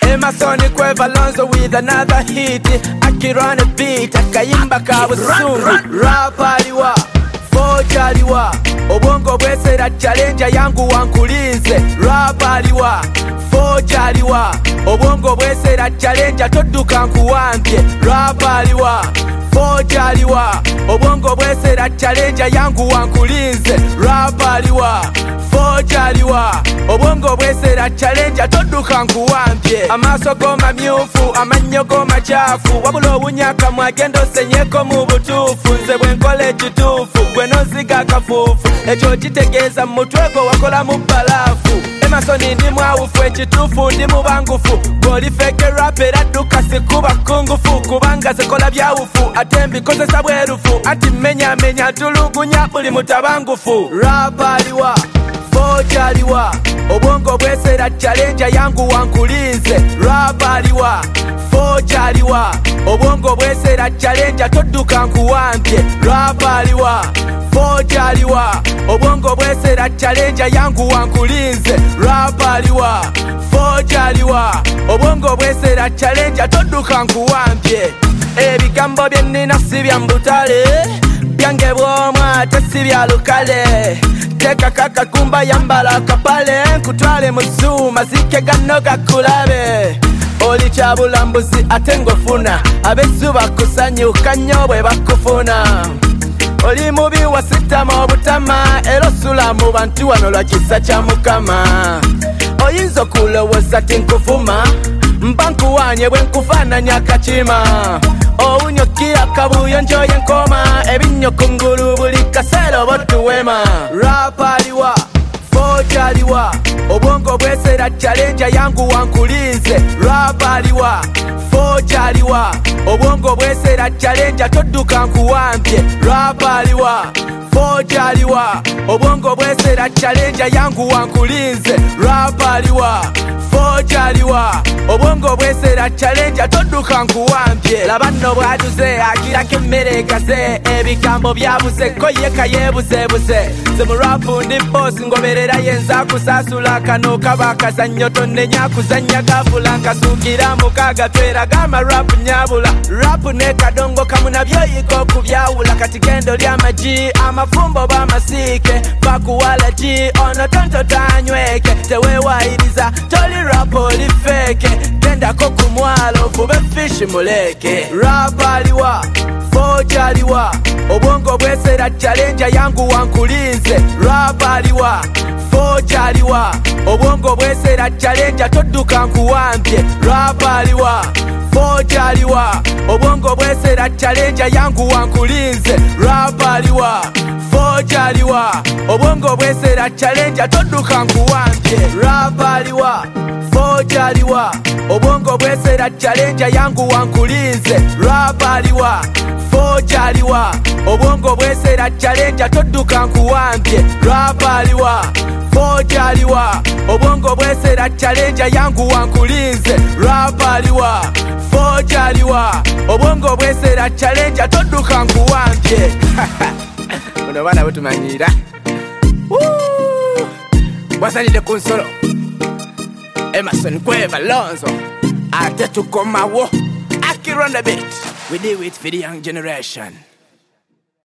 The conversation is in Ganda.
Emerson Kweva Lonzo with another hit. Akirun a beat, akayimba kabusungu. Rap aliwa, Forge aliwa, obongo bwesera challenge yangu wankulize. Rap aliwa, Forge aliwa, obongo bwesera challenge todduka nkuwambye. Rap aliwa, Forge aliwa, obongo bwesera challenge yangu wankulize. Rap aliwa, Forge aliwa, obongo bwesera challenge todduka nkuwambye. Amaaso go mamyufu, amannyo go machafu, wabula obunyaka mwagendo senyeko mu butuufu. Nze bwenkola ekituufu, gwe noziga akafuufu, ekyo kitegeeza mu mutwe gwo wakola mu bbalaafu. Emerson ndi mwawufu, ekituufu ndi mubangufu, goli feke rap era dduka sikuba kungufu, kubanga zikola byawufu ate mbikozesa bwerufu, anti mmenyamenya tulugunya buli mutabangufu. Rap aliwa, Forge aliwa, obongo bwesera challenge yangu wankulize. Rap aliwa, Forge aliwa, obongo bwesera challenge todduka nkuwambye. Rap aliwa, Forge aliwa, obongo bwesera challenge yangu wankulize. Rap aliwa, Forge aliwa, obongo bwesera challenge todduka nkuwambye. Ebigambo byennina si bya mbutale, byange bw'omwa ate si bya lukale. Teka kakakumba yambala akapale, nkutwale mu zoo mazike gano gakulabe. Oli kyabulambuzi ate ng'ofuna, ab'essu bakusanyuka nnyo bwe bakufuna. Oli mubi wasitama obutama, era osula mu bantu wano lwa kisa kya Mukama. Oyinza okulowooza ti nkuvuma, mba nkuwaanye bwe nkufaananya akakima. Owunyokira kabuyo njoye nkoma, ebinnyo ku ngulu buli kaseera oba otuwema. Rap aliwa, Forge aliwa, obongo bwesera challenge yangu wankulize. Rap aliwa, Forge aliwa, obongo bwesera challenge todduka nkuwambye. Rap aliwa, Forge aliwa, obongo bwesera challenge yangu wankulize. Rap aliwa, Forge aliwa, obongo bwesera challenge todduka nkuwambye. Labanno bwajuze akirako emmere ekase, ebigambo byabuze koyeka yeebuzeebuze. Nze mu rap ndi boss ngoberera yenza kusasula, kano kaba akazannyo tonnenya kuzannya gafula. Nkasuukira mukaaga tweraga amarap nyabula, rap ne kadongo kamu nabyoyika okubyawula. Kati gendo ly'amagi amafumbo b'amasiike bakuwala gi ono tonto tanyweke. Teweewayiriza toli rap oli feke, gendako ku mwalo vube fishi muleke. Rap aliwa, Forge aliwa, obongo bwesera challenge yangu wankulize. Rap aliwa, Forge aliwa, obongo bwesera challenge todduka nkuwambye. Rap aliwa, Forge aliwa, obongo bwesera challenge yangu wankulize. Rap aliwa, Forge aliwa, obongo bwesera challenge todduka nkuwambye. Rap aliwa, Forge aliwa, obongo bwesera challenge yangu wankulize. Rap aliwa, Forge aliwa, obongo bwesera challenge todduka nkuwambye. Rap aliwa, Forge aliwa, obongo bwesera challenge yangu wankulize. Rap aliwa, Forge aliwa, obongo bwesera challenge todduka nkuwambye. Ono bana butumanyira. Wasalide ku nsolo. Emerson Kweva Lonzo, ate tukomawo. Akirun a bit. We do it for the young generation.